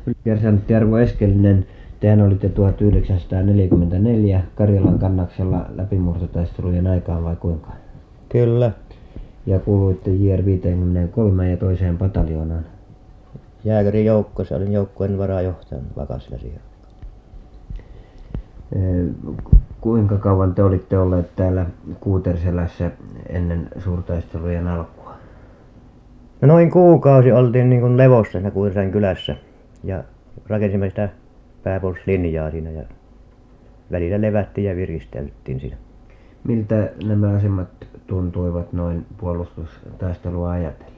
Kersantti Arvo Eskelinen, tehän olitte 1944 Karjalan kannaksella läpimurtotaistelujen aikaan vai kuinka? Kyllä. Ja kuuluitte JR 53 ja toiseen pataljoonaan. Jääkärin joukkoissa olin joukkueen varajohtajana Vakasilla siihen. Kuinka kauan te olitte olleet täällä Kuuterselässä ennen suurtaistelujen alkua? No noin kuukausi oltiin niin kuin levossa siinä Kuuterselän kylässä ja rakensimme sitä pääpuolustuslinjaa siinä ja välillä levättiin ja viristeltiin siinä. Miltä nämä asemat tuntuivat noin puolustustaistelua ajatellen?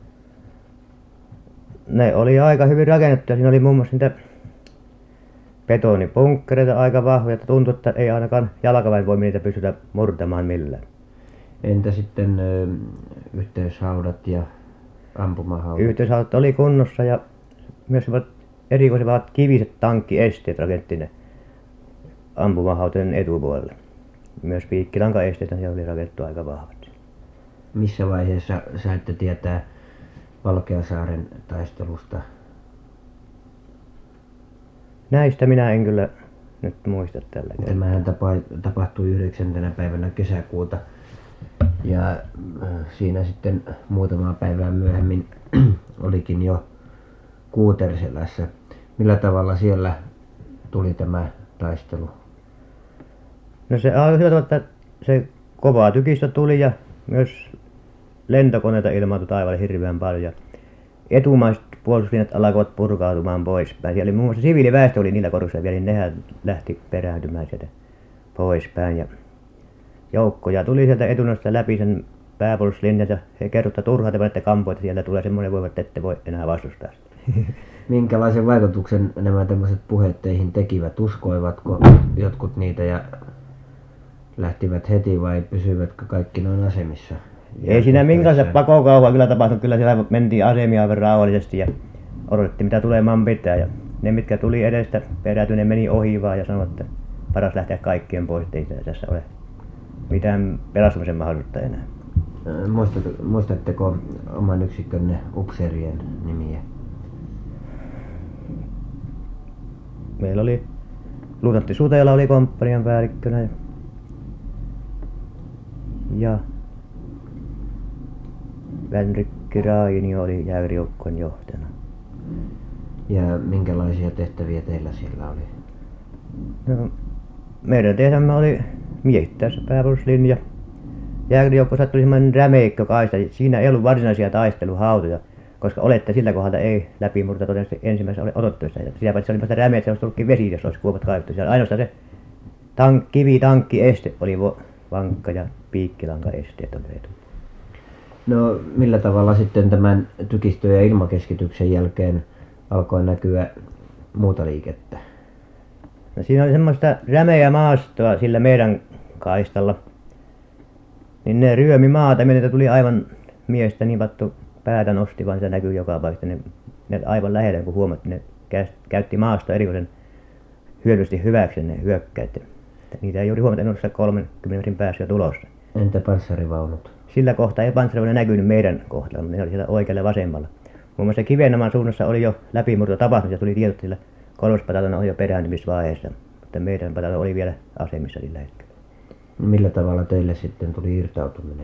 Ne oli aika hyvin rakennettuja. Siinä oli muun muassa niitä betonipunkkereita aika vahvoja, että tuntui, että ei ainakaan jalkaväenvoimin niitä pystytä murtamaan millään. Entä sitten yhteishaudat ja ampumahaudat? Yhteishaudat oli kunnossa ja myös erikoiset kiviset tankkiesteet rakennettiin ne ampumahautojen etupuolelle. Myös piikkilankaesteitä siellä oli rakennettu aika vahvasti. Missä vaiheessa saitte tietää Valkeasaaren taistelusta? Näistä minä en kyllä nyt muista tällä kertaa. Tämähän tapahtui 9. päivänä kesäkuuta ja siinä sitten muutamaa päivää myöhemmin olikin jo Kuuterselässä. Millä tavalla siellä tuli tämä taistelu? No se alkoi sillä tavalla, että se kova tykistö tuli ja myös lentokoneita ilmaantui taivaalle hirveän paljon. Etumaiset puolustuslinjat alkoivat purkautumaan poispäin. Siellä oli muun muassa siviiliväestö oli niillä korkeilla vielä, niin nehän lähti perääntymään sieltä poispäin. Ja joukkoja tuli sieltä etunasta läpi sen pääpuolustuslinjan ja he kertoivat, että turhaa te menette kampoon, että sieltä tulee semmoinen voima, että ette voi enää vastustaa sitä. Minkälaisen vaikutuksen nämä tämmöiset puheet teihin tekivät? Uskoivatko jotkut niitä ja lähtivät heti vai pysyvätkö kaikki noin asemissa? Ei siinä minkälaista pakokauhua kyllä tapahtunut. Kyllä siellä mentiin asemia aivan rauhallisesti ja odotettiin mitä tulemaan pitää. Ja ne mitkä tuli edestä perätyi, ne meni ohi vaan ja sanoivat, että paras lähteä kaikkien pois, ei tässä ole mitään pelastumisen mahdollisuutta enää. Muistatteko oman yksikkönne upseerien nimiä? Meillä oli luutnantti Sutela oli komppanian päällikkönä ja Vänrikki Rainio oli jääkärijoukkueen johtajana. Ja minkälaisia tehtäviä teillä siellä oli? No, meidän tehtävämme oli miehittää se pääpuolustuslinja. Jääkärijoukkueessa tuli semmoinen rämeikkö kaista. Siinä ei ollut varsinaisia taisteluhautoja, koska olette sillä kohdalta ei läpimurta todennäköisesti ensimmäisessä oli odottavissa. Sitä paitsi se oli vasta rämeä, että se olisi tullutkin vesi, jos olisi kuopat kaivettu. Siellä ainoastaan se kivitankkieste oli vankka ja piikkilankaesteet oli etu. No millä tavalla sitten tämän tykistö- ja ilmakeskityksen jälkeen alkoi näkyä muuta liikettä? No siinä oli semmoista rämeää maastoa sillä meidän kaistalla. Niin ne ryömi maata, meiltä tuli aivan miestä niin pattu päätä nosti, vaan se näkyy joka paikassa. Ne aivan lähellä, kun huomattiin, ne käytti maasta erikoisen hyödyllisesti hyväksi ne hyökkäät. Niitä ei juuri huomata, että ne 30 metrin päässä jo tulossa. Entä panssarivaunut? Sillä kohtaa ei panssarivaunu näkynyt meidän kohdalla, mutta ne oli siellä oikealla ja vasemmalla. Muun muassa Kivennaman suunnassa oli jo läpimurto tapahtunut ja tuli tiedot, että sillä 3. pataljona oli jo perääntymisvaiheessa. Mutta meidän pataljona oli vielä asemissa sillä hetkellä. Millä tavalla teille sitten tuli irtautuminen?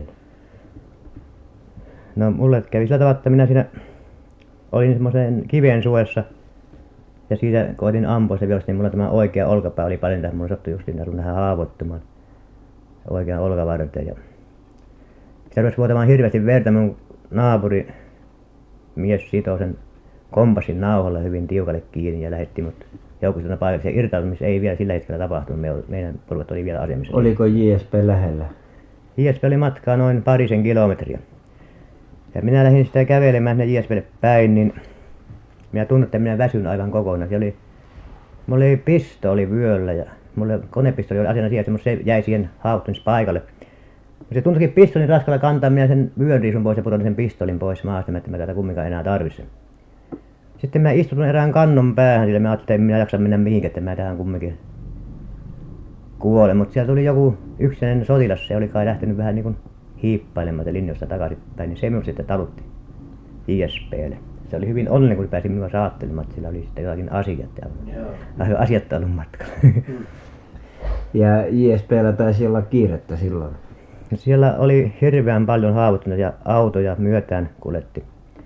No mulle kävi sillä tavalla, että minä siinä olin semmoisen kiven suojassa ja siitä koitin ampua se violasti, niin mulla tämä oikea olkapää oli paljon tässä. Mulla sattui justiin vähän haavoittumaan oikean olkavarteen. Ja sitä rupesi vuotamaan hirveästi verta. Mun naapuri mies sitoi sen kompassin nauhalla hyvin tiukalle kiinni ja lähetti mut joukosta paikalle. Se irtautumis ei vielä sillä hetkellä tapahtunut. Meidän porukat oli vielä asemissa. Oliko JSP lähellä? JSP oli matkaa noin 2 kilometriä. Ja minä lähdin sitä kävelemään sinne JSP:lle päin, niin minä tunsin, että minä väsyn aivan kokonaan. Mulla oli pistooli vyöllä ja mulla konepistooli oli asiana siellä, mutta se jäi siihen haavoittumispaikalle. Se tuntuikin pistolin raskalla kantaa, minä sen vyön riisun pois ja putosin sen pistolin pois maasta, että mä tätä kumminkaan enää tarvitse. Sitten mä istuin erään kannon päähän, sillä mä ajattelin, että en minä jaksa mennä mihinkään, että mä tähän kumminkin kuolen. Mutta siellä tuli joku yksinäinen sotilas, se oli kai lähtenyt vähän niin kuin hiippailemaan linjoista takaisinpäin, niin se minut sitten talutti JSP:lle. Se oli hyvin onnellinen, kun pääsi minua saattelemaan, että sillä oli sitten jotakin asiat ja asiat ollut matkalla. Ja JSP:llä taisi olla kiirettä silloin. Siellä oli hirveän paljon haavoittuneita autoja myötään kuljetti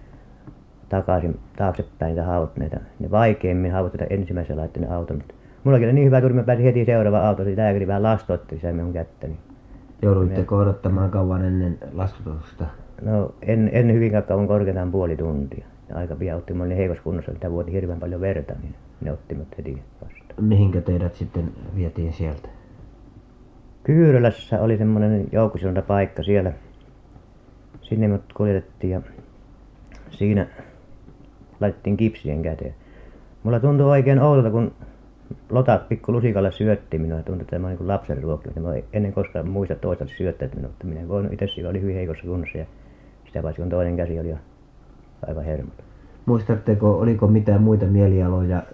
taaksepäin niitä haavoittuneita. Ne vaikeimmin haavoittuneita ensimmäisellä laittoi ne auton. Mutta mullakin oli niin hyvä turi, mä pääsin heti seuraavaan autoon. Se lääkäri vähän lastoitti sitä minun kättäni. Jouduitteko odottamaan kauan ennen lastutusta? No en hyvinkään kauan, korkeintaan puoli tuntia. Ja aika pian otti, mä olin heikossa kunnossa, että vuoti hirveän paljon verta, niin ne otti mut heti vastaan. Mihinkä teidät sitten vietiin sieltä? Kyyrylässä oli semmoinen joukkosilontapaikka siellä. Sinne mut kuljetettiin ja siinä laitettiin kipsien käteen. Mulla tuntui oikein oudolta, kun lotat pikku lusikalla syötti minua ja tuntui, että mä olin niin kuin lapsen ruokkinut. Mä ennen koskaan muista toista syöttänyt minua, mutta minä en voinut itse, joka oli hyvin heikossa kunnossa ja sitä paitsi kun toinen käsi oli jo aivan hermoton. Muistatteko, oliko mitään muita mielialoja?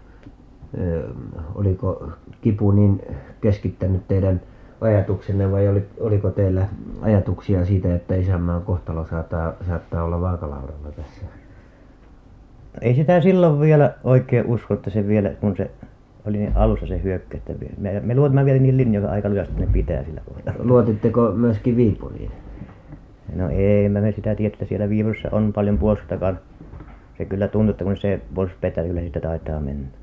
Oliko kipu niin keskittänyt teidän ajatuksenne vai oliko teillä ajatuksia siitä, että isänmaan kohtalo saattaa olla vaakalaudalla tässä? Ei sitä silloin vielä oikein usko, että se vielä, kun se oli niin alussa se hyökkä, että me luotimme vielä niin linjoja aika lujasti, että ne pitää sillä kohdalla. Luotitteko myöskin Viipuriin? No ei, mä sitä tiedä, että siellä Viipurussa on paljon puolustustakaan. Se kyllä tuntuu, että kun se puolustus petää, kyllä sitä taitaa mennä.